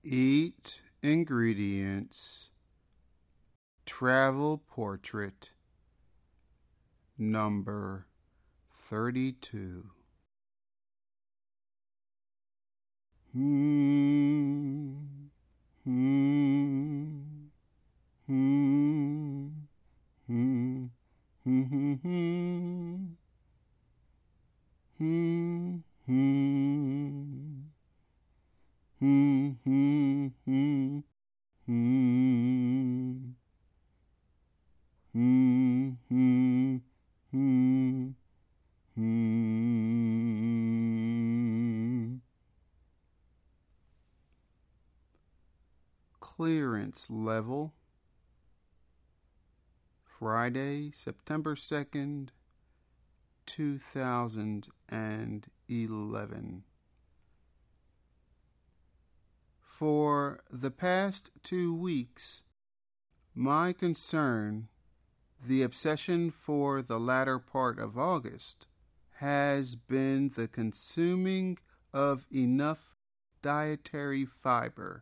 Eat ingredients. Travel portrait number 32. Clearance level. Friday, September 2nd, 2011. For the past 2 weeks, my concern, the obsession for the latter part of August, has been the consuming of enough dietary fiber,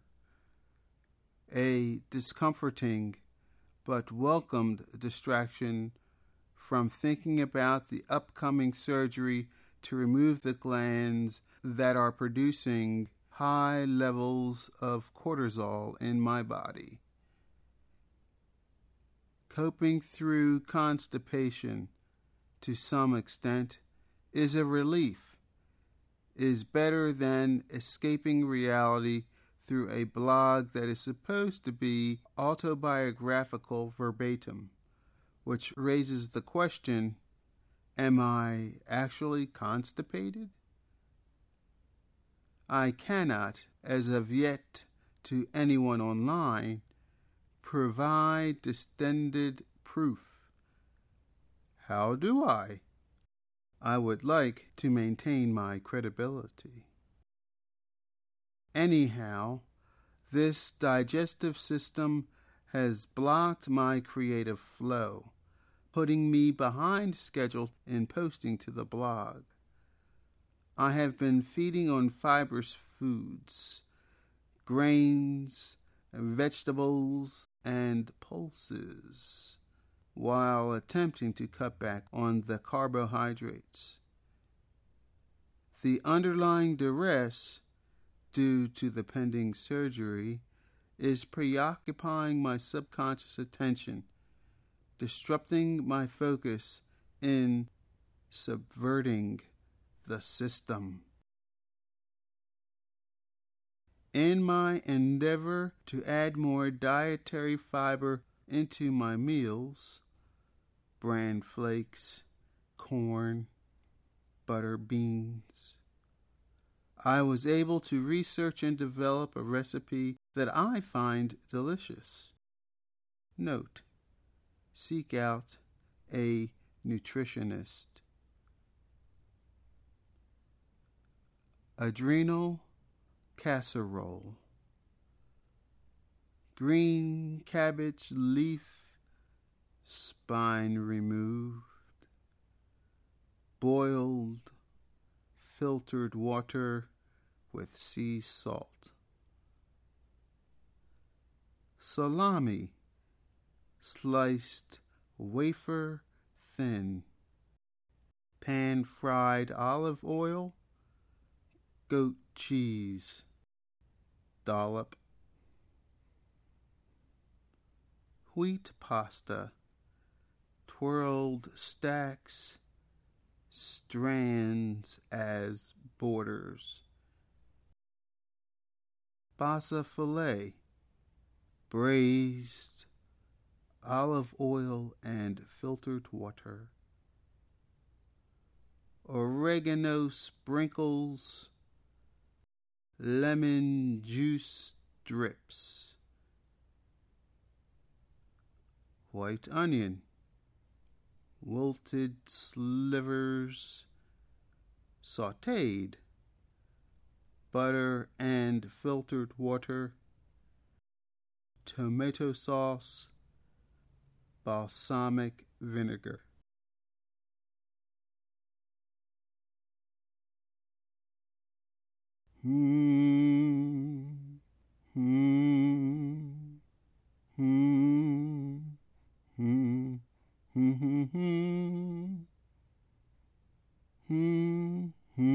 a discomforting but welcomed distraction from thinking about the upcoming surgery to remove the glands that are producing high levels of cortisol in my body. Coping through constipation to some extent is a relief, is better than escaping reality through a blog that is supposed to be autobiographical verbatim, which raises the question, am I actually constipated? I cannot, as of yet, to anyone online, provide distended proof. How do I? I would like to maintain my credibility. Anyhow, this digestive system has blocked my creative flow, putting me behind schedule in posting to the blog. I have been feeding on fibrous foods, grains, vegetables, and pulses, while attempting to cut back on the carbohydrates. The underlying duress, due to the pending surgery, is preoccupying my subconscious attention, disrupting my focus in subverting the system. In my endeavor to add more dietary fiber into my meals, bran flakes, corn, butter beans, I was able to research and develop a recipe that I find delicious. Note: seek out a nutritionist. Adrenal casserole. Green cabbage leaf, spine removed. Boiled filtered water with sea salt. Salami, sliced wafer thin. Pan-fried olive oil. Goat cheese, dollop. Wheat pasta, twirled stacks, strands as borders. Basa fillet, braised, olive oil and filtered water. Oregano sprinkles, lemon juice drips. White onion, wilted slivers, sautéed. Butter and filtered water. Tomato sauce, balsamic vinegar. Hmm. Hmm. Hmm. Hmm. Hmm. Hmm.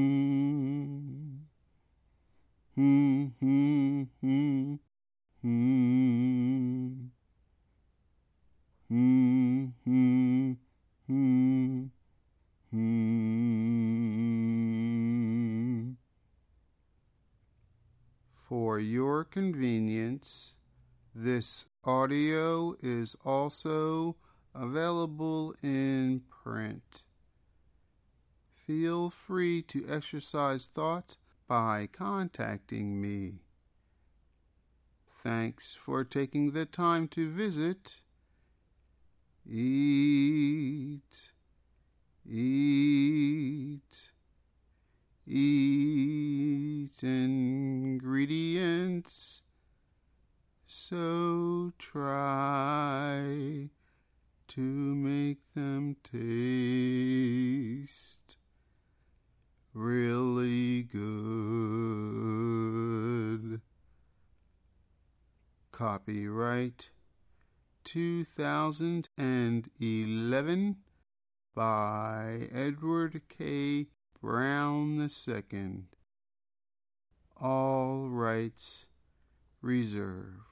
Hmm. Hmm. Hmm. Hmm. Hmm. Hmm. Hmm. Hmm. For your convenience, this audio is also available in print. Feel free to exercise thought by contacting me. Thanks for taking the time to visit. Eat, eat, eat ingredients. So try to make them taste really good. Copyright 2011 by Edward K. Brown II. All rights reserved.